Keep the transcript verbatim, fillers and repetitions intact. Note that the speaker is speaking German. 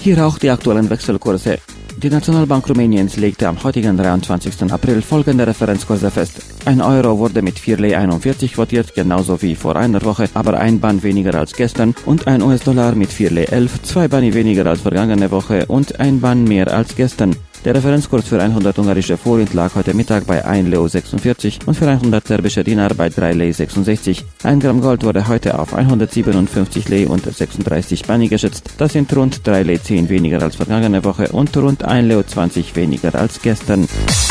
Hier auch die aktuellen Wechselkurse. Die Nationalbank Rumäniens legte am heutigen dreiundzwanzigsten April folgende Referenzkurse fest. Ein Euro wurde mit vier Lei einundvierzig quotiert, genauso wie vor einer Woche, aber ein Ban weniger als gestern, und ein U S-Dollar mit vier Lei elf, zwei Bani weniger als vergangene Woche und ein Ban mehr als gestern. Der Referenzkurs für hundert ungarische Forint lag heute Mittag bei ein Leu sechsundvierzig und für hundert serbische Dinar bei drei Lei sechsundsechzig. Ein Gramm Gold wurde heute auf hundertsiebenundfünfzig Lei und sechsunddreißig Bani geschätzt. Das sind rund drei Lei zehn weniger als vergangene Woche und rund ein Leu zwanzig weniger als gestern.